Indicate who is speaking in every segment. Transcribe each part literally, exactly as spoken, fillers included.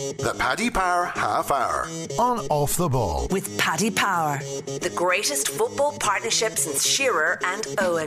Speaker 1: The Paddy Power Half Hour on Off the Ball.
Speaker 2: With Paddy Power, the greatest football partnership since Shearer and Owen.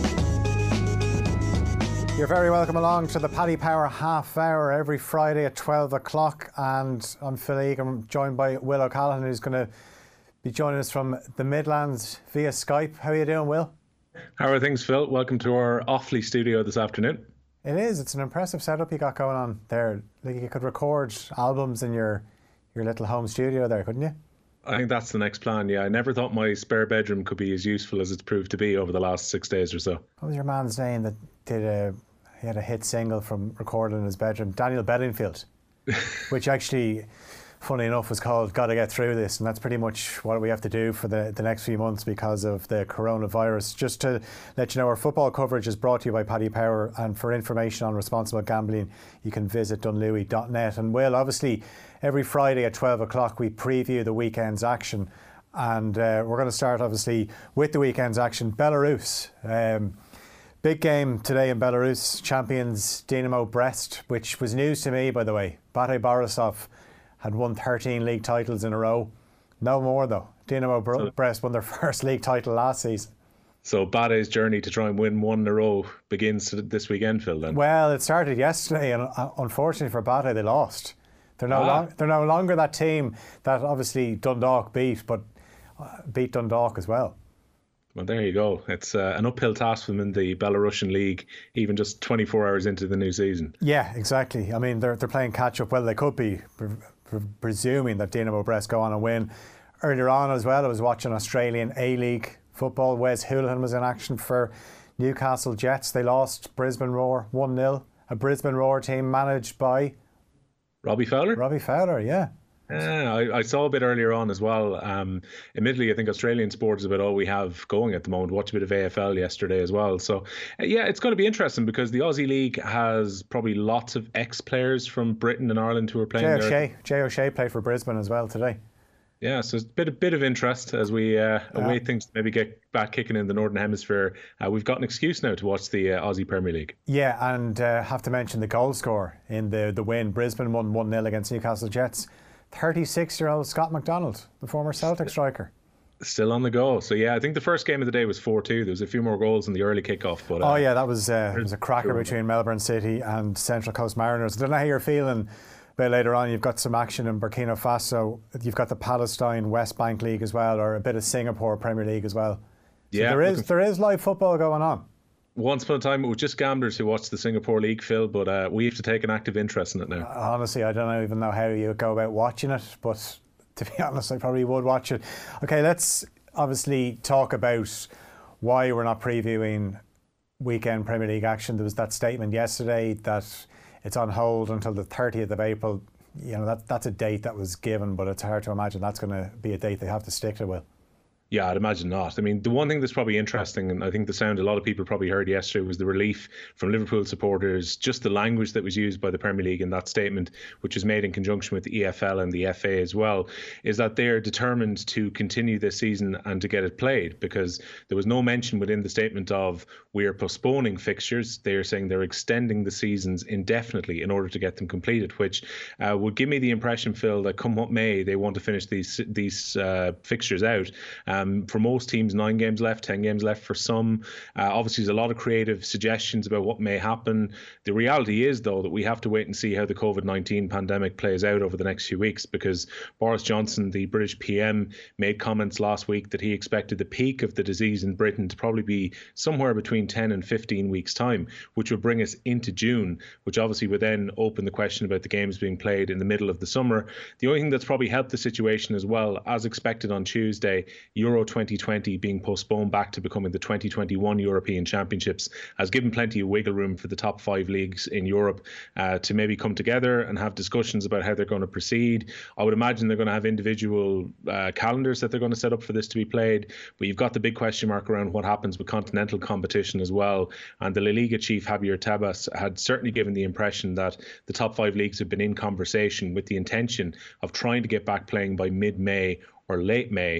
Speaker 3: You're very welcome along to the Paddy Power Half Hour every Friday at twelve o'clock, and I'm Phil Egan. I'm joined by Will O'Callaghan, who's going to be joining us from the Midlands via Skype. How are you doing, Will?
Speaker 4: How are things, Phil? Welcome to our Offaly studio this afternoon.
Speaker 3: It is. It's an impressive setup you got going on there. Like, you could record albums in your your little home studio there, couldn't you?
Speaker 4: I think that's the next plan, yeah. I never thought my spare bedroom could be as useful as it's proved to be over the last six days or so.
Speaker 3: What was your man's name that did a... He had a hit single from recording in his bedroom, Daniel Bedingfield, which actually, funny enough, was called Gotta Get Through This, and that's pretty much what we have to do for the, the next few months because of the coronavirus. Just to let you know, our football coverage is brought to you by Paddy Power, and for information on responsible gambling, you can visit dunlewy dot net. And Will, obviously, every Friday at twelve o'clock we preview the weekend's action, and uh, we're going to start, obviously, with the weekend's action. Belarus. Um, Big game today in Belarus, champions Dynamo Brest, which was news to me, by the way. Bate Borisov had won thirteen league titles in a row. No more, though. Dynamo Br- Brest won their first league title last season.
Speaker 4: So Bate's journey to try and win one in a row begins this weekend, Phil, then?
Speaker 3: Well, it started yesterday, and uh, unfortunately for Bate, they lost. They're no,
Speaker 4: ah.
Speaker 3: long, they're no longer that team that obviously Dundalk beat, but uh, beat Dundalk as well.
Speaker 4: Well, there you go. It's uh, an uphill task for them in the Belarusian league, even just twenty-four hours into the new season.
Speaker 3: Yeah, exactly. I mean, they're they're playing catch up. Well, they could be, pre- pre- presuming that Dynamo Brest go on and win. Earlier on as well, I was watching Australian A-League football. Wes Hoolahan was in action for Newcastle Jets. They lost Brisbane Roar one nil. A Brisbane Roar team managed by
Speaker 4: Robbie Fowler.
Speaker 3: Robbie Fowler, yeah.
Speaker 4: Yeah, I, I saw a bit earlier on as well. Um, admittedly, I think Australian sport is about all we have going at the moment. Watched a bit of A F L yesterday as well. So, uh, yeah, it's going to be interesting because the Aussie League has probably lots of ex-players from Britain and Ireland who are playing
Speaker 3: Jay
Speaker 4: there.
Speaker 3: O'Shea, Jay O'Shea played for Brisbane as well today.
Speaker 4: Yeah, so it's a bit, a bit of interest as we uh,
Speaker 3: yeah.
Speaker 4: await things to maybe get back kicking in the Northern Hemisphere. Uh, we've got an excuse now to watch the uh, Aussie Premier League.
Speaker 3: Yeah, and uh, have to mention the goal scorer in the, the win. Brisbane won one nil against Newcastle Jets. thirty-six-year-old Scott McDonald, the former Celtic striker.
Speaker 4: Still on the go. So, yeah, I think the first game of the day was four two. There was a few more goals in the early kickoff. But, uh,
Speaker 3: oh, yeah, that was, uh, it was a cracker between Melbourne City and Central Coast Mariners. I don't know how you're feeling, but later on you've got some action in Burkina Faso. You've got the Palestine West Bank League as well, or a bit of Singapore Premier League as well. So
Speaker 4: yeah,
Speaker 3: there is there is live football going on.
Speaker 4: Once upon a time, it was just gamblers who watched the Singapore League, Phil, but uh, we have to take an active interest in it now.
Speaker 3: Honestly, I don't even know how you go about watching it, but to be honest, I probably would watch it. Okay, let's obviously talk about why we're not previewing weekend Premier League action. There was that statement yesterday that it's on hold until the thirtieth of April. You know, that that's a date that was given, but it's hard to imagine that's going to be a date they have to stick to, Will.
Speaker 4: Yeah, I'd imagine not. I mean, the one thing that's probably interesting, and I think the sound a lot of people probably heard yesterday, was the relief from Liverpool supporters, just the language that was used by the Premier League in that statement, which was made in conjunction with the E F L and the F A as well, is that they're determined to continue this season and to get it played, because there was no mention within the statement of we are postponing fixtures. They're saying they're extending the seasons indefinitely in order to get them completed, which uh, would give me the impression, Phil, that come what may, they want to finish these these uh, fixtures out. Um, for most teams, nine games left, ten games left for some. Uh, obviously, there's a lot of creative suggestions about what may happen. The reality is, though, that we have to wait and see how the COVID nineteen pandemic plays out over the next few weeks, because Boris Johnson, the British P M, made comments last week that he expected the peak of the disease in Britain to probably be somewhere between ten and fifteen weeks' time, which would bring us into June, which obviously would then open the question about the games being played in the middle of the summer. The only thing that's probably helped the situation as well, as expected on Tuesday, Euro twenty twenty being postponed back to becoming the twenty twenty-one European Championships has given plenty of wiggle room for the top five leagues in Europe uh, to maybe come together and have discussions about how they're going to proceed. I would imagine they're going to have individual uh, calendars that they're going to set up for this to be played, but you've got the big question mark around what happens with continental competition as well. And the La Liga chief, Javier Tebas, had certainly given the impression that the top five leagues have been in conversation with the intention of trying to get back playing by mid-May or late May.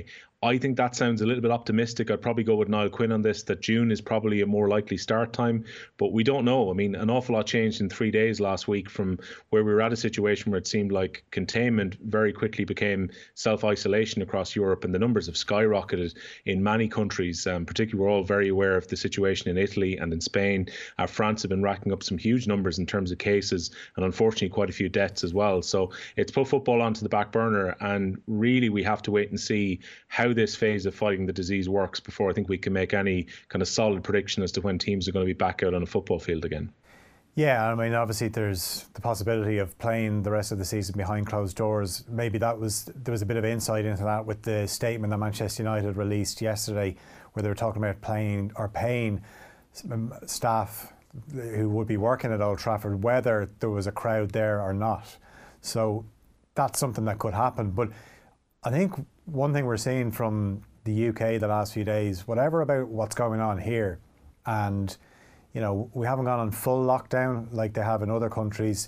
Speaker 4: I think that sounds a little bit optimistic. I'd probably go with Niall Quinn on this, that June is probably a more likely start time, but we don't know. I mean, an awful lot changed in three days last week from where we were at a situation where it seemed like containment very quickly became self-isolation across Europe, and the numbers have skyrocketed in many countries. Um, particularly, we're all very aware of the situation in Italy and in Spain. Uh, France have been racking up some huge numbers in terms of cases, and unfortunately quite a few deaths as well. So it's put football onto the back burner, and really we have to wait and see how this phase of fighting the disease works before I think we can make any kind of solid prediction as to when teams are going to be back out on a football field again.
Speaker 3: Yeah, I mean, obviously there's the possibility of playing the rest of the season behind closed doors. Maybe that was there was a bit of insight into that with the statement that Manchester United released yesterday, where they were talking about playing or paying staff who would be working at Old Trafford, whether there was a crowd there or not. So that's something that could happen. But I think one thing we're seeing from the U K the last few days, whatever about what's going on here, and you know, we haven't gone on full lockdown like they have in other countries.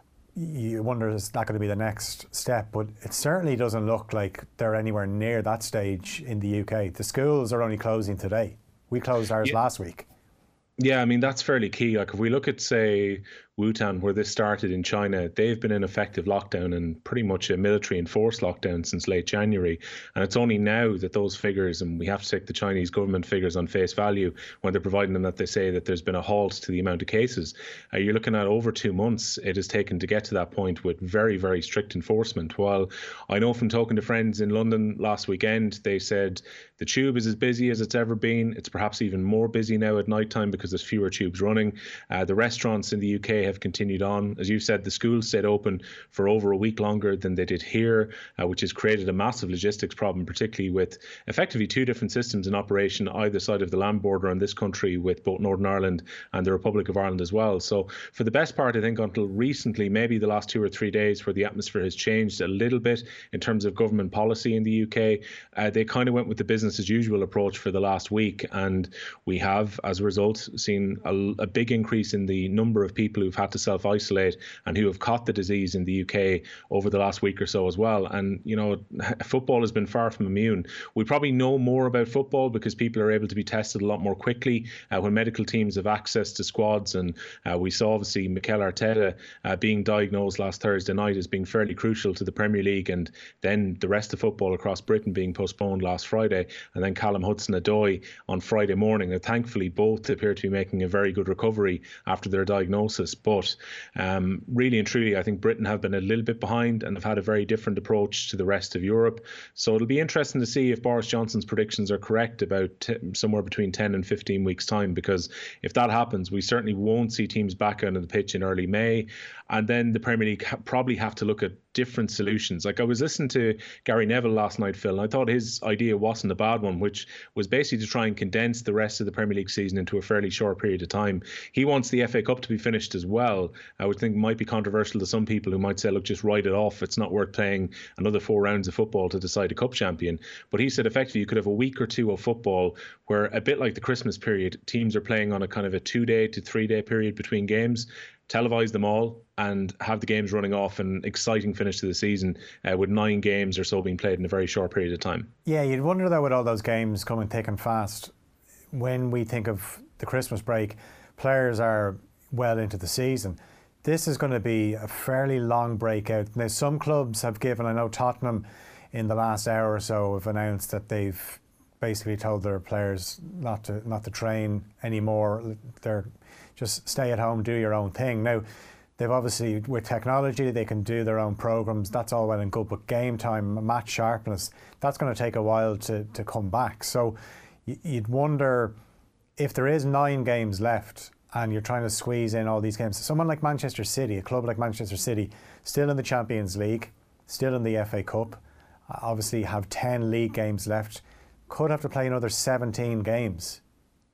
Speaker 3: You wonder, is that going to be the next step? But it certainly doesn't look like they're anywhere near that stage in the U K. The schools are only closing today. We closed ours
Speaker 4: yeah.
Speaker 3: last week.
Speaker 4: Yeah, I mean, that's fairly key. Like if we look at, say, Wuhan, where this started in China, they've been in effective lockdown and pretty much a military enforced lockdown since late January. And it's only now that those figures, and we have to take the Chinese government figures on face value when they're providing them, that they say that there's been a halt to the amount of cases. Uh, you're looking at over two months it has taken to get to that point with very, very strict enforcement. While I know from talking to friends in London last weekend, they said the tube is as busy as it's ever been. It's perhaps even more busy now at night time because there's fewer tubes running. Uh, the restaurants in the U K have continued on. As you said, the schools stayed open for over a week longer than they did here, uh, which has created a massive logistics problem, particularly with effectively two different systems in operation either side of the land border in this country, with both Northern Ireland and the Republic of Ireland as well. So for the best part, I think until recently, maybe the last two or three days, where the atmosphere has changed a little bit in terms of government policy in the U K, uh, they kind of went with the business as usual approach for the last week. And we have, as a result, seen a, a big increase in the number of people who've had to self-isolate and who have caught the disease in the U K over the last week or so as well. And, you know, football has been far from immune. We probably know more about football because people are able to be tested a lot more quickly uh, when medical teams have access to squads. And uh, we saw, obviously, Mikel Arteta uh, being diagnosed last Thursday night as being fairly crucial to the Premier League, and then the rest of football across Britain being postponed last Friday, and then Callum Hudson-Odoi on Friday morning. And thankfully, both appear to be making a very good recovery after their diagnosis. But um, really and truly, I think Britain have been a little bit behind and have had a very different approach to the rest of Europe. So it'll be interesting to see if Boris Johnson's predictions are correct about t- somewhere between ten and fifteen weeks' time, because if that happens, we certainly won't see teams back out on the pitch in early May. And then the Premier League ha- probably have to look at different solutions. Like I was listening to Gary Neville last night, Phil, and I thought his idea wasn't a bad one, which was basically to try and condense the rest of the Premier League season into a fairly short period of time. He wants the F A Cup to be finished as well. I would think might be controversial to some people who might say, look, just write it off. It's not worth playing another four rounds of football to decide a cup champion. But he said effectively you could have a week or two of football where, a bit like the Christmas period, teams are playing on a kind of a two-day to three-day period between games. Televise them all and have the games running off, an exciting finish to the season uh, with nine games or so being played in a very short period of time.
Speaker 3: Yeah, you'd wonder though, with all those games coming thick and fast, when we think of the Christmas break, players are well into the season. This is going to be a fairly long breakout. Now, some clubs have given, I know Tottenham in the last hour or so have announced that they've basically told their players not to not to train anymore. They're just stay at home, do your own thing. Now, they've obviously, with technology, they can do their own programs. That's all well and good, but game time, match sharpness, that's going to take a while to, to come back. So you'd wonder if there is nine games left and you're trying to squeeze in all these games. Someone like Manchester City, a club like Manchester City, still in the Champions League, still in the F A Cup, obviously have ten league games left, could have to play another seventeen games.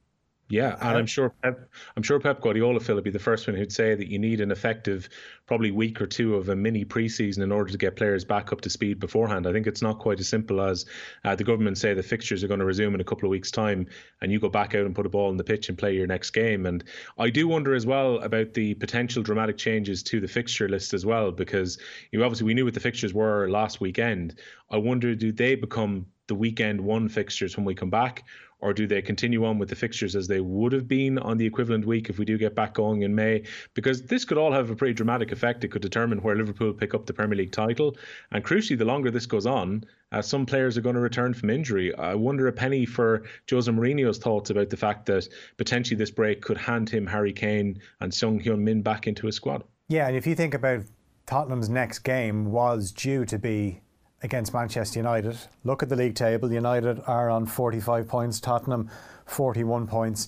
Speaker 4: Yeah, and I'm sure Pep, I'm sure Pep Guardiola, Phil, would be the first one who'd say that you need an effective, probably week or two of a mini preseason in order to get players back up to speed beforehand. I think it's not quite as simple as uh, the government say the fixtures are going to resume in a couple of weeks' time, and you go back out and put a ball in the pitch and play your next game. And I do wonder as well about the potential dramatic changes to the fixture list as well, because you know, obviously we knew what the fixtures were last weekend. I wonder, do they become the weekend one fixtures when we come back? Or do they continue on with the fixtures as they would have been on the equivalent week if we do get back going in May? Because this could all have a pretty dramatic effect. It could determine where Liverpool pick up the Premier League title. And crucially, the longer this goes on, uh, some players are going to return from injury. I wonder a penny for Jose Mourinho's thoughts about the fact that potentially this break could hand him Harry Kane and Son Heung-min back into his squad.
Speaker 3: Yeah, and if you think about Tottenham's next game was due to be against Manchester United. Look at the league table. United are on forty-five points, Tottenham forty-one points.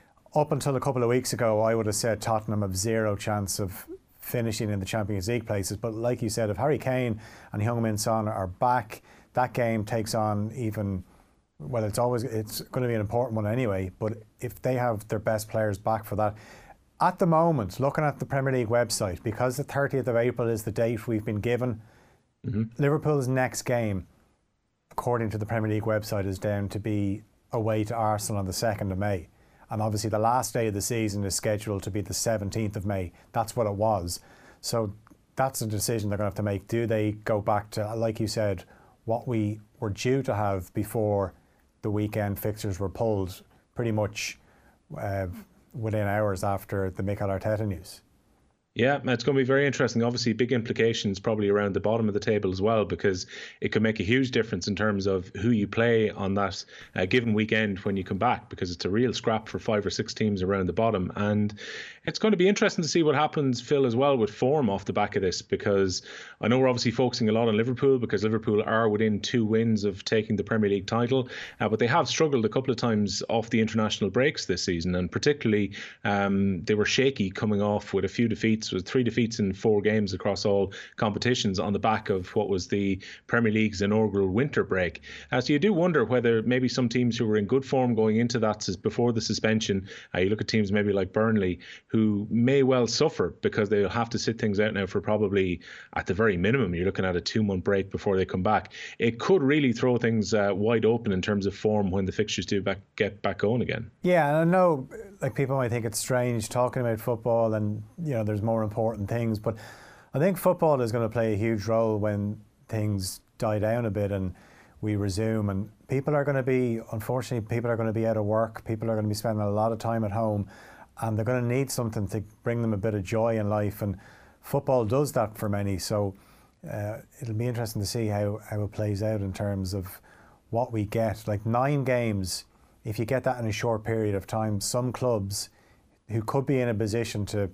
Speaker 3: Up until a couple of weeks ago, I would have said Tottenham have zero chance of finishing in the Champions League places. But like you said, if Harry Kane and Heung-min Son are back, that game takes on even, well, it's always it's going to be an important one anyway. But if they have their best players back for that, at the moment, looking at the Premier League website, because the thirtieth of April is the date we've been given, mm-hmm. Liverpool's next game, according to the Premier League website, is down to be away to Arsenal on the second of May. And obviously the last day of the season is scheduled to be the seventeenth of May. That's what it was. So that's a decision they're going to have to make. Do they go back to, like you said, what we were due to have before the weekend fixtures were pulled pretty much uh, within hours after the Mikel Arteta news?
Speaker 4: Yeah, it's going to be very interesting. Obviously, big implications probably around the bottom of the table as well, because it could make a huge difference in terms of who you play on that uh, given weekend when you come back, because it's a real scrap for five or six teams around the bottom. And it's going to be interesting to see what happens, Phil, as well with form off the back of this, because I know we're obviously focusing a lot on Liverpool because Liverpool are within two wins of taking the Premier League title, uh, but they have struggled a couple of times off the international breaks this season, and particularly um, they were shaky coming off with a few defeats. Was three defeats in four games across all competitions on the back of what was the Premier League's inaugural winter break. Uh, so you do wonder whether maybe some teams who were in good form going into that before the suspension, uh, you look at teams maybe like Burnley, who may well suffer because they'll have to sit things out now for probably, at the very minimum, you're looking at a two-month break before they come back. It could really throw things uh, wide open in terms of form when the fixtures do back, get back going again.
Speaker 3: Yeah, and I know like people might think it's strange talking about football and, you know, there's more important things, but I think football is going to play a huge role when things die down a bit and we resume, and people are going to be, unfortunately, people are going to be out of work, people are going to be spending a lot of time at home, and they're going to need something to bring them a bit of joy in life, and football does that for many. So uh, it'll be interesting to see how, how it plays out in terms of what we get. Like nine games, if you get that in a short period of time, some clubs who could be in a position to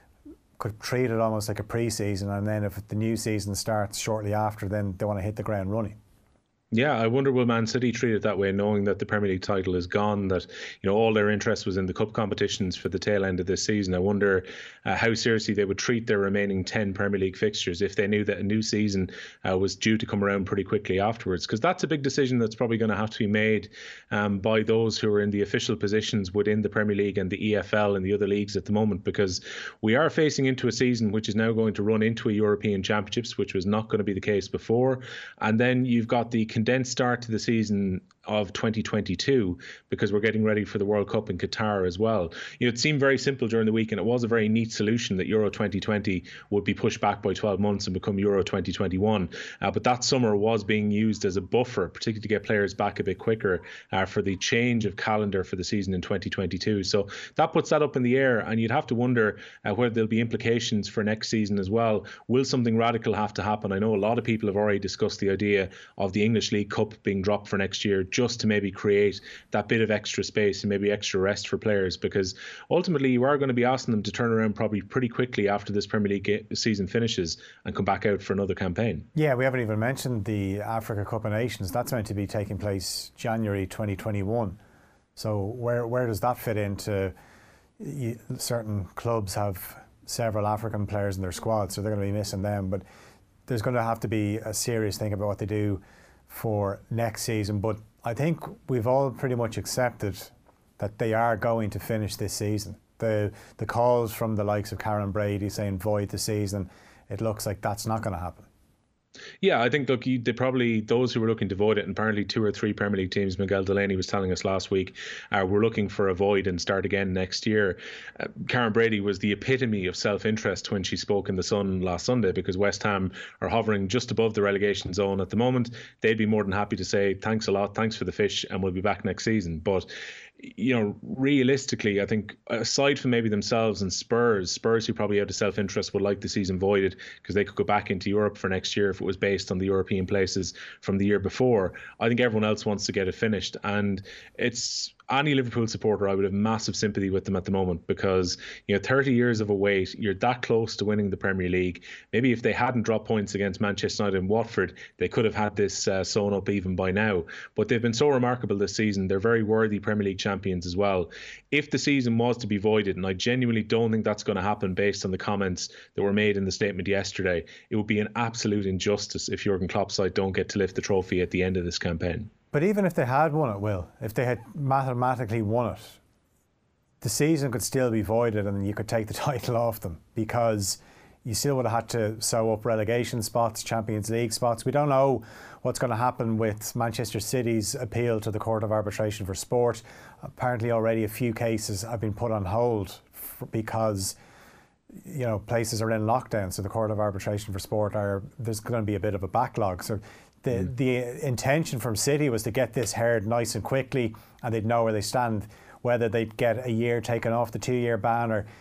Speaker 3: could treat it almost like a pre-season, and then if the new season starts shortly after, then they want to hit the ground running.
Speaker 4: Yeah, I wonder will Man City treat it that way, knowing that the Premier League title is gone, that you know all their interest was in the cup competitions for the tail end of this season. I wonder uh, how seriously they would treat their remaining ten Premier League fixtures if they knew that a new season uh, was due to come around pretty quickly afterwards, because that's a big decision that's probably going to have to be made um, by those who are in the official positions within the Premier League and the E F L and the other leagues at the moment, because we are facing into a season which is now going to run into a European Championships, which was not going to be the case before, and then you've got the condensed start to the season of twenty twenty-two because we're getting ready for the World Cup in Qatar as well. You know, it seemed very simple during the week, and it was a very neat solution that Euro twenty twenty would be pushed back by twelve months and become Euro twenty twenty-one. Uh, but that summer was being used as a buffer, particularly to get players back a bit quicker uh, for the change of calendar for the season in twenty twenty-two. So that puts that up in the air, and you'd have to wonder uh, whether there'll be implications for next season as well. Will something radical have to happen? I know a lot of people have already discussed the idea of the English League Cup being dropped for next year, just to maybe create that bit of extra space and maybe extra rest for players, because ultimately you are going to be asking them to turn around probably pretty quickly after this Premier League season finishes and come back out for another campaign. Yeah,
Speaker 3: we haven't even mentioned the Africa Cup of Nations. That's meant to be taking place January twenty twenty-one. So where where does that fit into? You, certain clubs have several African players in their squad, so they're going to be missing them, but there's going to have to be a serious thing about what they do for next season. But I think we've all pretty much accepted that they are going to finish this season. The the calls from the likes of Karen Brady saying void the season, it looks like that's not going to happen.
Speaker 4: Yeah, I think, look, you, they probably, those who were looking to void it, and apparently two or three Premier League teams, Miguel Delaney was telling us last week, uh, were looking for a void and start again next year. Uh, Karen Brady was the epitome of self-interest when she spoke in The Sun last Sunday, because West Ham are hovering just above the relegation zone at the moment. They'd be more than happy to say, thanks a lot, thanks for the fish, and we'll be back next season. But you know, realistically, I think aside from maybe themselves and Spurs, Spurs who probably out of self-interest would like the season voided because they could go back into Europe for next year if it was based on the European places from the year before. I think everyone else wants to get it finished, and it's any Liverpool supporter, I would have massive sympathy with them at the moment, because you know, thirty years of a wait, you're that close to winning the Premier League. Maybe if they hadn't dropped points against Manchester United and Watford, they could have had this uh, sewn up even by now. But they've been so remarkable this season. They're very worthy Premier League champions as well. If the season was to be voided, and I genuinely don't think that's going to happen based on the comments that were made in the statement yesterday, it would be an absolute injustice if Jurgen Klopp's side don't get to lift the trophy at the end of this campaign.
Speaker 3: But even if they had won it, Will, if they had mathematically won it, the season could still be voided and you could take the title off them, because you still would have had to sew up relegation spots, Champions League spots. We don't know what's going to happen with Manchester City's appeal to the Court of Arbitration for Sport. Apparently already a few cases have been put on hold because, you know, places are in lockdown, so the Court of Arbitration for Sport are, there's going to be a bit of a backlog. So the mm. the intention from City was to get this heard nice and quickly, and they'd know where they stand, whether they'd get a year taken off the two-year ban or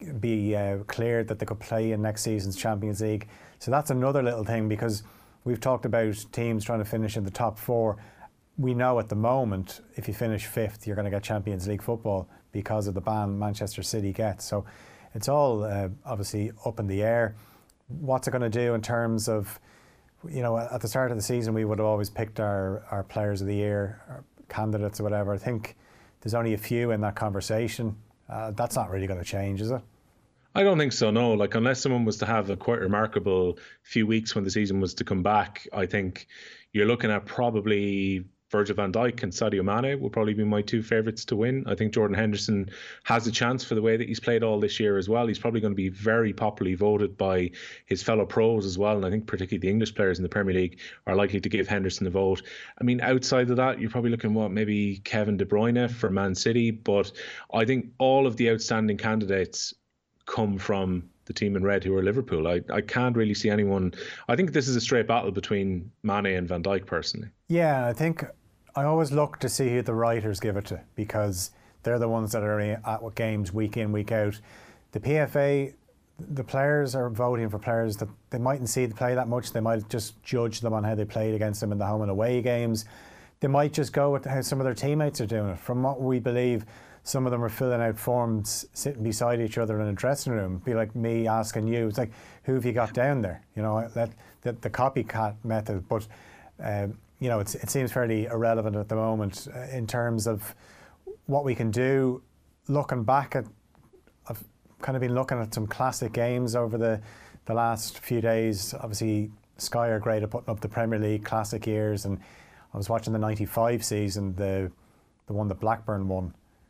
Speaker 3: be uh, cleared that they could play in next season's Champions League. So that's another little thing, because we've talked about teams trying to finish in the top four. We know at the moment, if you finish fifth, you're going to get Champions League football because of the ban Manchester City gets. So it's all uh, obviously up in the air. What's it going to do in terms of, you know, at the start of the season, we would have always picked our, our players of the year, our candidates or whatever. I think there's only a few in that conversation. Uh, that's not really going to change, is it?
Speaker 4: I don't think so, no. Like, unless someone was to have a quite remarkable few weeks when the season was to come back, I think you're looking at probably Virgil van Dijk and Sadio Mane will probably be my two favourites to win. I think Jordan Henderson has a chance for the way that he's played all this year as well. He's probably going to be very popularly voted by his fellow pros as well, and I think particularly the English players in the Premier League are likely to give Henderson a vote. I mean, outside of that, you're probably looking, what, maybe Kevin De Bruyne for Man City, but I think all of the outstanding candidates come from the team in red, who are Liverpool. I, I can't really see anyone. I think this is a straight battle between Mane and Van Dijk, personally.
Speaker 3: Yeah, I think I always look to see who the writers give it to, because they're the ones that are at games week in, week out. The P F A, the players are voting for players that they mightn't see play that much. They might just judge them on how they played against them in the home and away games. They might just go with how some of their teammates are doing it. From what we believe, some of them are filling out forms, sitting beside each other in a dressing room. It'd be like me asking you, it's like, who have you got down there? You know, that the, the copycat method. But um, you know, it's, it seems fairly irrelevant at the moment uh, in terms of what we can do. Looking back at, I've kind of been looking at some classic games over the, the last few days. Obviously, Sky are great at putting up the Premier League classic years, and I was watching the ninety-five season, the the one that Blackburn won.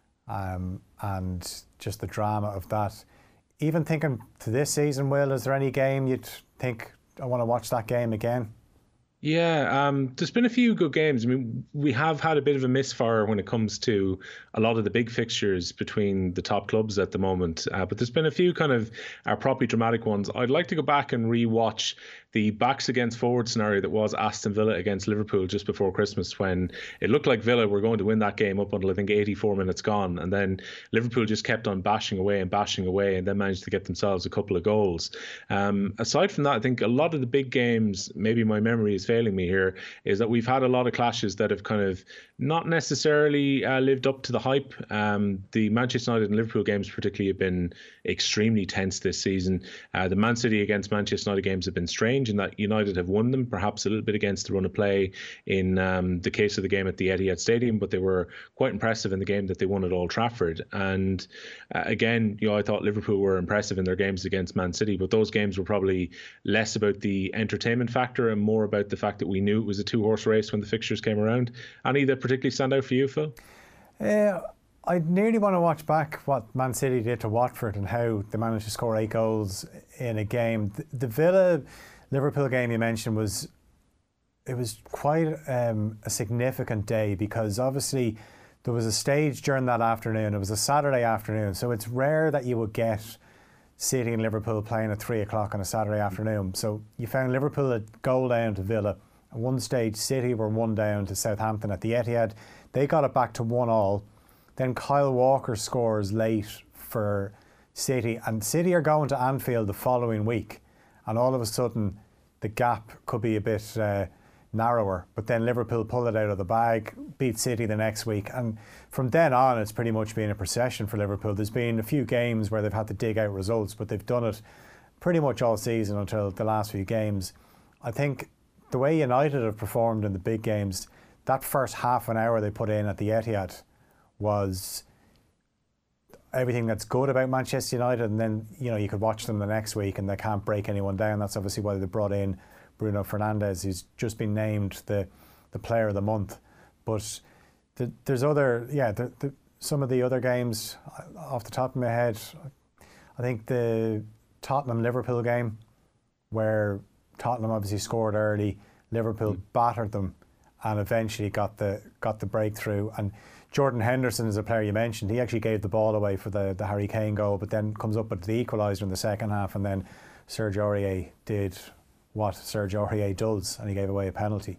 Speaker 3: Um, and just the drama of that. Even thinking to this season, Will, is there any game you'd think, I want to watch that game again?
Speaker 4: Yeah, um, there's been a few good games. I mean, we have had a bit of a misfire when it comes to a lot of the big fixtures between the top clubs at the moment. Uh, but there's been a few kind of uh, properly dramatic ones. I'd like to go back and re-watch the backs against forward scenario that was Aston Villa against Liverpool just before Christmas, when it looked like Villa were going to win that game up until I think eighty-four minutes gone, and then Liverpool just kept on bashing away and bashing away, and then managed to get themselves a couple of goals. Um, aside from that, I think a lot of the big games, maybe my memory is failing me here, is that we've had a lot of clashes that have kind of not necessarily uh, lived up to the hype. Um, the Manchester United and Liverpool games particularly have been extremely tense this season. Uh, the Man City against Manchester United games have been strange in that United have won them, perhaps a little bit against the run of play in um, the case of the game at the Etihad Stadium, but they were quite impressive in the game that they won at Old Trafford. And uh, again, you know, I thought Liverpool were impressive in their games against Man City, but those games were probably less about the entertainment factor and more about the fact that we knew it was a two-horse race when the fixtures came around. Any that particularly stand out for you, Phil?
Speaker 3: Uh, I nearly want to watch back what Man City did to Watford and how they managed to score eight goals in a game. The, the Villa Liverpool game you mentioned was it was quite um, a significant day, because obviously there was a stage during that afternoon. It was a Saturday afternoon, so it's rare that you would get City and Liverpool playing at three o'clock on a Saturday afternoon. So you found Liverpool a goal down to Villa. At one stage, City were one down to Southampton at the Etihad. They got it back to one all. Then Kyle Walker scores late for City, and City are going to Anfield the following week, and all of a sudden the gap could be a bit uh, narrower. But then Liverpool pull it out of the bag, beat City the next week, and from then on it's pretty much been a procession for Liverpool. There's been a few games where they've had to dig out results, but they've done it pretty much all season until the last few games. I think the way United have performed in the big games, that first half an hour they put in at the Etihad was everything that's good about Manchester United, and then you know you could watch them the next week and they can't break anyone down. That's obviously why they brought in Bruno Fernandes, who's just been named the the player of the month. But the, there's other, yeah, the, the, some of the other games off the top of my head. I think the Tottenham Liverpool game, where Tottenham obviously scored early, Liverpool mm. battered them, and eventually got the got the breakthrough. And Jordan Henderson is a player you mentioned. He actually gave the ball away for the, the Harry Kane goal, but then comes up with the equaliser in the second half, and then Serge Aurier did what Serge Aurier does, and he gave away a penalty.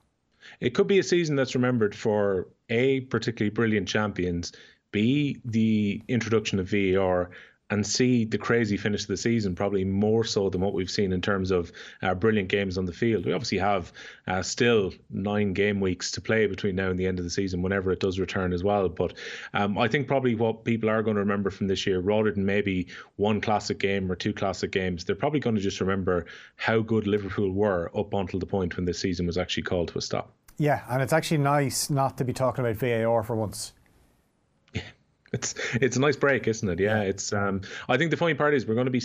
Speaker 4: It could be a season that's remembered for A, particularly brilliant champions, B, the introduction of V A R, and C, the crazy finish of the season, probably more so than what we've seen in terms of uh, brilliant games on the field. We obviously have uh, still nine game weeks to play between now and the end of the season, whenever it does return as well. But um, I think probably what people are going to remember from this year, rather than maybe one classic game or two classic games, they're probably going to just remember how good Liverpool were up until the point when this season was actually called to a stop.
Speaker 3: Yeah, and it's actually nice not to be talking about V A R for once.
Speaker 4: It's it's a nice break, isn't it? Yeah, it's. Um, I think the funny part is we're going to be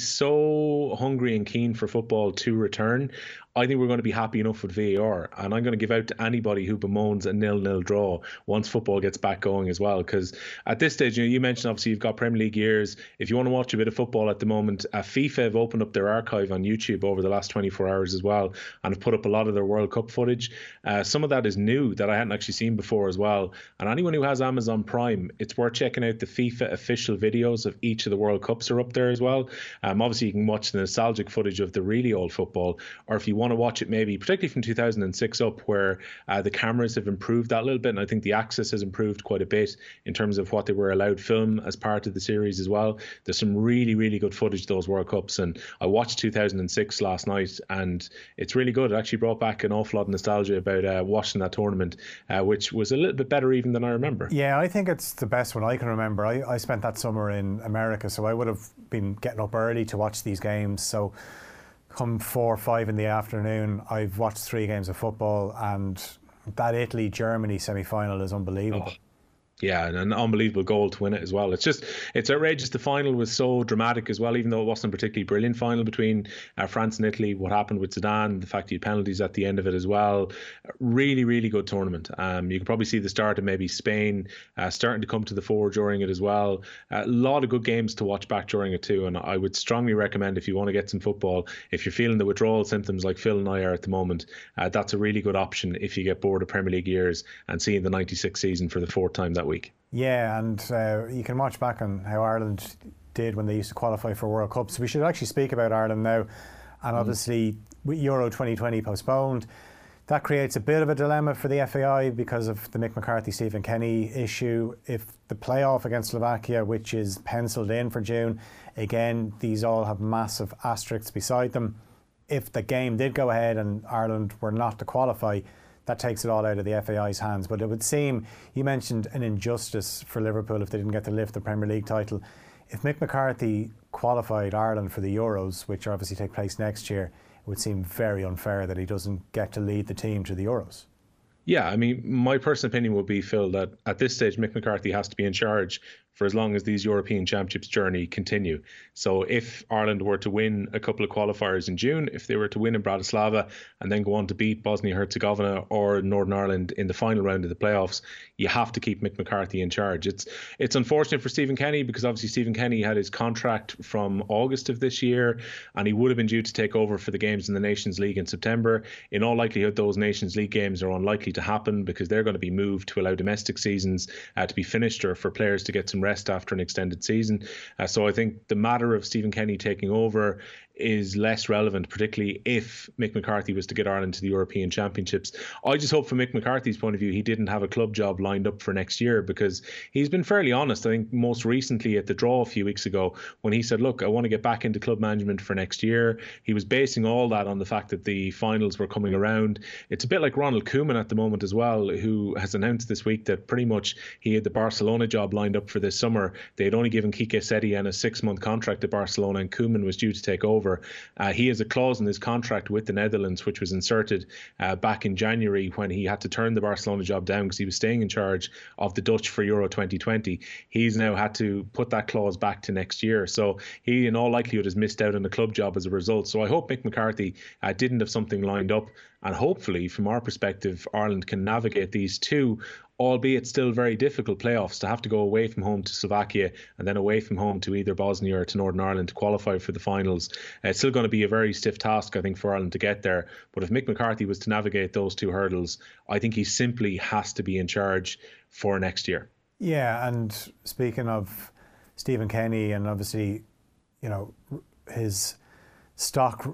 Speaker 4: so hungry and keen for football to return. I think we're going to be happy enough with V A R, and I'm going to give out to anybody who bemoans a nil-nil draw once football gets back going as well. Because at this stage, you know, you mentioned obviously you've got Premier League years. If you want to watch a bit of football at the moment, uh, FIFA have opened up their archive on YouTube over the last twenty-four hours as well, and have put up a lot of their World Cup footage. Uh, some of that is new that I hadn't actually seen before as well. And anyone who has Amazon Prime, it's worth checking out the FIFA official videos of each of the World Cups are up there as well. Um, obviously, you can watch the nostalgic footage of the really old football, or if you want to watch it maybe particularly from two thousand six up, where uh, the cameras have improved that a little bit, and I think the access has improved quite a bit in terms of what they were allowed film as part of the series as well. There's some really really good footage of those World Cups, and I watched two thousand six last night, and it's really good. It actually brought back an awful lot of nostalgia about uh, watching that tournament, uh, which was a little bit better even than I remember.
Speaker 3: Yeah, I think it's the best one I can remember. I, I spent that summer in America, so I would have been getting up early to watch these games. So come four or five in the afternoon, I've watched three games of football, and that Italy-Germany semi-final is unbelievable. Oh.
Speaker 4: Yeah, and an unbelievable goal to win it as well. It's just, it's outrageous. The final was so dramatic as well, even though it wasn't a particularly brilliant final between uh, France and Italy. What happened with Zidane, the fact he had penalties at the end of it as well. Really, really good tournament. Um, you can probably see the start of maybe Spain uh, starting to come to the fore during it as well. A lot of good games to watch back during it too. And I would strongly recommend, if you want to get some football, if you're feeling the withdrawal symptoms like Phil and I are at the moment, uh, that's a really good option if you get bored of Premier League years and seeing the ninety-six season for the fourth time that week.
Speaker 3: Yeah, and uh, you can watch back on how Ireland did when they used to qualify for World Cups. We should actually speak about Ireland now, and obviously with Euro twenty twenty postponed, that creates a bit of a dilemma for the F A I because of the Mick McCarthy Stephen Kenny issue. If the playoff against Slovakia, which is penciled in for June, again these all have massive asterisks beside them. If the game did go ahead and Ireland were not to qualify, that takes it all out of the F A I's hands. But it would seem, you mentioned an injustice for Liverpool if they didn't get to lift the Premier League title. If Mick McCarthy qualified Ireland for the Euros, which obviously take place next year, it would seem very unfair that he doesn't get to lead the team to the Euros.
Speaker 4: Yeah, I mean, my personal opinion would be, Phil, that at this stage, Mick McCarthy has to be in charge for as long as these European Championships journey continue. So if Ireland were to win a couple of qualifiers in June, if they were to win in Bratislava and then go on to beat Bosnia-Herzegovina or Northern Ireland in the final round of the playoffs, you have to keep Mick McCarthy in charge. It's it's unfortunate for Stephen Kenny, because obviously Stephen Kenny had his contract from August of this year, and he would have been due to take over for the games in the Nations League in September. In all likelihood, those Nations League games are unlikely to happen because they're going to be moved to allow domestic seasons uh, to be finished, or for players to get some rest after an extended season. Uh, so I think the matter of Stephen Kenny taking over is less relevant, particularly if Mick McCarthy was to get Ireland to the European Championships. I just hope from Mick McCarthy's point of view he didn't have a club job lined up for next year, because he's been fairly honest. I think most recently at the draw a few weeks ago, when he said, look, I want to get back into club management for next year, he was basing all that on the fact that the finals were coming around. It's a bit like Ronald Koeman at the moment as well, who has announced this week that pretty much he had the Barcelona job lined up for this summer. They had only given Quique Setién a six-month contract at Barcelona, and Koeman was due to take over. Uh, he has a clause in his contract with the Netherlands which was inserted uh, back in January when he had to turn the Barcelona job down because he was staying in charge of the Dutch for Euro twenty twenty. He's now had to put that clause back to next year. So he in all likelihood has missed out on a club job as a result. So I hope Mick McCarthy uh, didn't have something lined up. And hopefully, from our perspective, Ireland can navigate these two, albeit still very difficult playoffs, to have to go away from home to Slovakia and then away from home to either Bosnia or to Northern Ireland to qualify for the finals. Uh, it's still going to be a very stiff task, I think, for Ireland to get there. But if Mick McCarthy was to navigate those two hurdles, I think he simply has to be in charge for next year.
Speaker 3: Yeah, and speaking of Stephen Kenny, and obviously, you know, his stock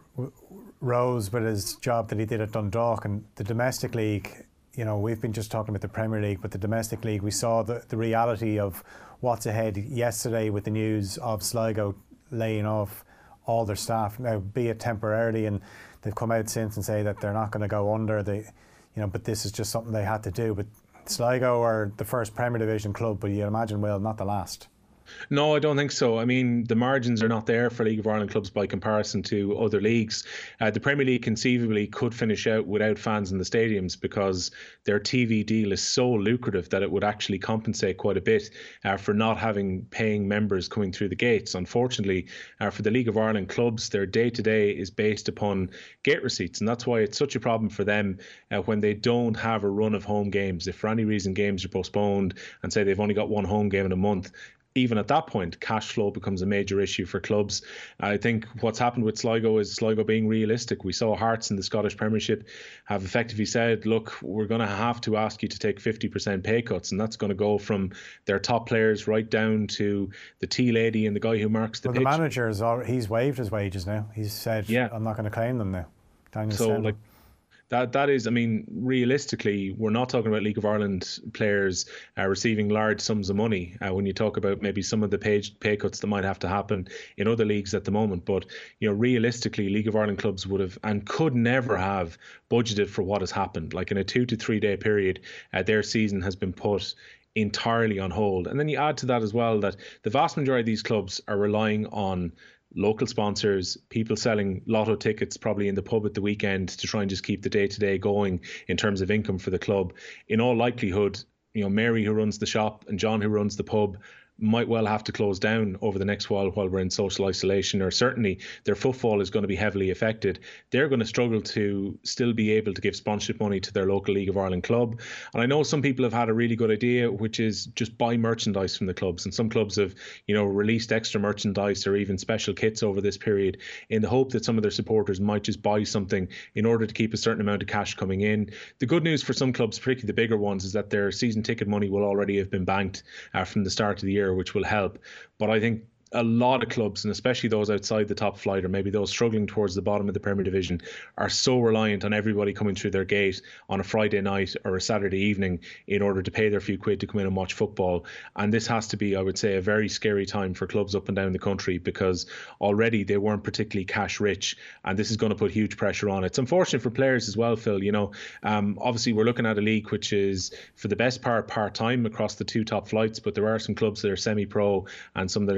Speaker 3: rose with his job that he did at Dundalk, and the domestic league, you know, we've been just talking about the Premier League, but the domestic league, we saw the, the reality of what's ahead yesterday with the news of Sligo laying off all their staff, now be it temporarily, and they've come out since and say that they're not going to go under, the, you know, but this is just something they had to do. But Sligo are the first Premier Division club, but you imagine, well, not the last.
Speaker 4: No, I don't think so. I mean, the margins are not there for League of Ireland clubs by comparison to other leagues. Uh, the Premier League conceivably could finish out without fans in the stadiums because their T V deal is so lucrative that it would actually compensate quite a bit uh, for not having paying members coming through the gates. Unfortunately, uh, for the League of Ireland clubs, their day-to-day is based upon gate receipts, and that's why it's such a problem for them uh, when they don't have a run of home games. If for any reason games are postponed and say they've only got one home game in a month, even at that point, cash flow becomes a major issue for clubs. I think what's happened with Sligo is Sligo being realistic. We saw Hearts in the Scottish Premiership have effectively said, look, we're going to have to ask you to take fifty percent pay cuts, and that's going to go from their top players right down to the tea lady and the guy who marks the
Speaker 3: well,
Speaker 4: pitch.
Speaker 3: The manager, is all, he's waived his wages now. He's said, yeah, I'm not going to claim them now. Daniel
Speaker 4: so,
Speaker 3: Stendhal.
Speaker 4: like, That that is, I mean, realistically, we're not talking about League of Ireland players uh, receiving large sums of money uh, when you talk about maybe some of the pay, pay cuts that might have to happen in other leagues at the moment. But, you know, realistically, League of Ireland clubs would have and could never have budgeted for what has happened. Like in a two to three day period, uh, their season has been put entirely on hold. And then you add to that as well that the vast majority of these clubs are relying on local sponsors, people selling lotto tickets probably in the pub at the weekend to try and just keep the day-to-day going in terms of income for the club. In all likelihood, you know, Mary who runs the shop and John who runs the pub might well have to close down over the next while while we're in social isolation, or certainly their footfall is going to be heavily affected. They're going to struggle to still be able to give sponsorship money to their local League of Ireland club. And I know some people have had a really good idea, which is just buy merchandise from the clubs. And some clubs have, you know, released extra merchandise or even special kits over this period in the hope that some of their supporters might just buy something in order to keep a certain amount of cash coming in. The good news for some clubs, particularly the bigger ones, is that their season ticket money will already have been banked uh, from the start of the year, which will help. But I think a lot of clubs, and especially those outside the top flight, or maybe those struggling towards the bottom of the Premier Division, are so reliant on everybody coming through their gate on a Friday night or a Saturday evening in order to pay their few quid to come in and watch football. And this has to be, I would say, a very scary time for clubs up and down the country, because already they weren't particularly cash rich, and this is going to put huge pressure on it. It's unfortunate for players as well, Phil. You know, um, obviously we're looking at a league which is, for the best part, part-time across the two top flights, but there are some clubs that are semi-pro and some that are giving professional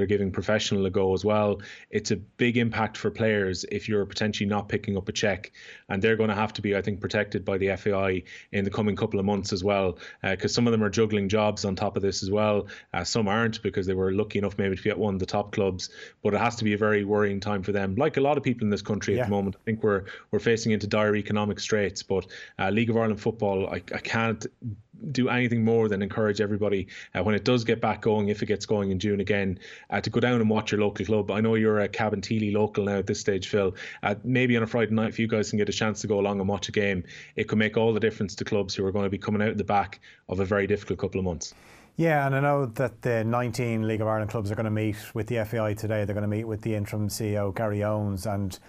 Speaker 4: professional ago as well. It's a big impact for players if you're potentially not picking up a check, and they're going to have to be, I think, protected by the F A I in the coming couple of months as well, because uh, some of them are juggling jobs on top of this as well. Uh, some aren't, because they were lucky enough maybe to get one of the top clubs, but it has to be a very worrying time for them. Like a lot of people in this country yeah. at the moment, I think we're we're facing into dire economic straits, but uh, League of Ireland football, I, I can't do anything more than encourage everybody uh, when it does get back going, if it gets going in June again, uh, to go down and watch your local club. I know you're a Cabinteely local now at this stage, Phil. Uh, maybe on a Friday night, if you guys can get a chance to go along and watch a game, it could make all the difference to clubs who are going to be coming out the back of a very difficult couple of months. Yeah,
Speaker 3: and I know that the nineteen League of Ireland clubs are going to meet with the F A I today. They're going to meet with the interim C E O, Gary Owens, and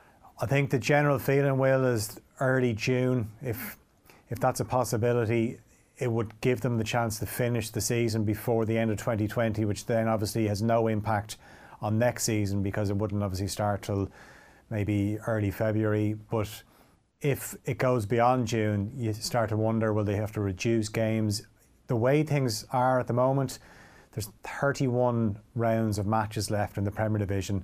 Speaker 3: I think the general feeling, Will, is early June. If if that's a possibility, it would give them the chance to finish the season before the end of twenty twenty, which then obviously has no impact on next season because it wouldn't obviously start till maybe early February. But if it goes beyond June, you start to wonder, will they have to reduce games? The way things are at the moment, there's thirty-one rounds of matches left in the Premier Division,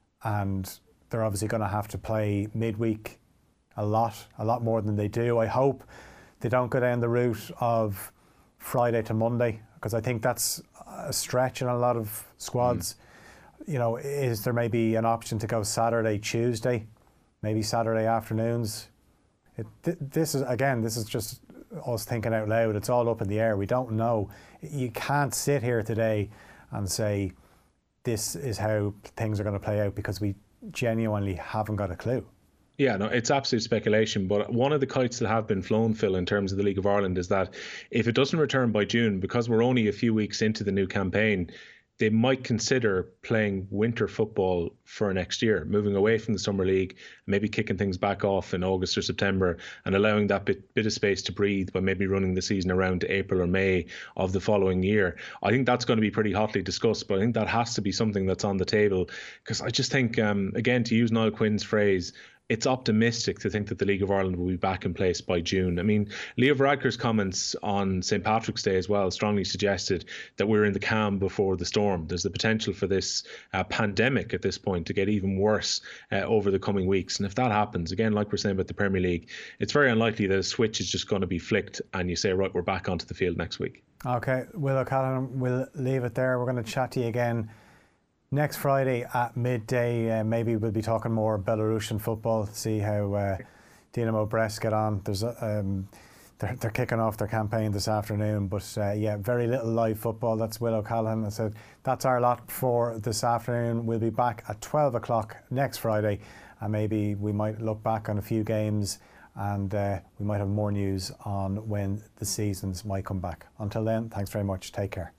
Speaker 3: and they're obviously going to have to play midweek a lot, a lot more than they do. I hope they don't go down the route of Friday to Monday, because I think that's a stretch in a lot of squads. Mm. You know, is there maybe an option to go Saturday, Tuesday, maybe Saturday afternoons? It, th- this is, again, this is just us thinking out loud. It's all up in the air. We don't know. You can't sit here today and say this is how things are going to play out, because we genuinely haven't got a clue. Yeah, no, it's absolute speculation. But one of the kites that have been flown, Phil, in terms of the League of Ireland is that if it doesn't return by June, because we're only a few weeks into the new campaign, they might consider playing winter football for next year, moving away from the Summer League, maybe kicking things back off in August or September and allowing that bit, bit of space to breathe by maybe running the season around to April or May of the following year. I think that's going to be pretty hotly discussed, but I think that has to be something that's on the table, because I just think, um, again, to use Niall Quinn's phrase, it's optimistic to think that the League of Ireland will be back in place by June. I mean, Leo Varadkar's comments on Saint Patrick's Day as well strongly suggested that we're in the calm before the storm. There's the potential for this uh, pandemic at this point to get even worse uh, over the coming weeks. And if that happens, again, like we're saying about the Premier League, it's very unlikely that a switch is just going to be flicked and you say, right, we're back onto the field next week. OK, Will O'Callaghan, we'll leave it there. We're going to chat to you again next Friday at midday. Uh, maybe we'll be talking more Belarusian football, see how uh, Dynamo Brest get on. There's um, they're, they're kicking off their campaign this afternoon, but uh, yeah, very little live football. That's Will O'Callaghan. I said that's our lot for this afternoon. We'll be back at twelve o'clock next Friday, and maybe we might look back on a few games, and uh, we might have more news on when the seasons might come back. Until then, thanks very much. Take care.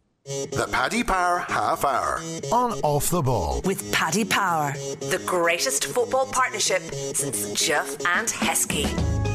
Speaker 1: The Paddy Power Half Hour on Off the Ball.
Speaker 2: With Paddy Power, the greatest football partnership since Duff and Heskey.